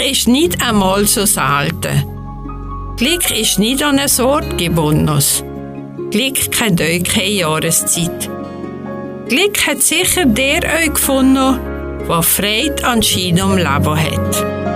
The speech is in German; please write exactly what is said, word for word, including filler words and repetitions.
ist nicht einmal so selten. Glück ist nicht an einen Ort gebunden. Glück kennt euch keine Jahreszeit. Glück hat sicher der euch gefunden, der Freude an seinem Leben hat.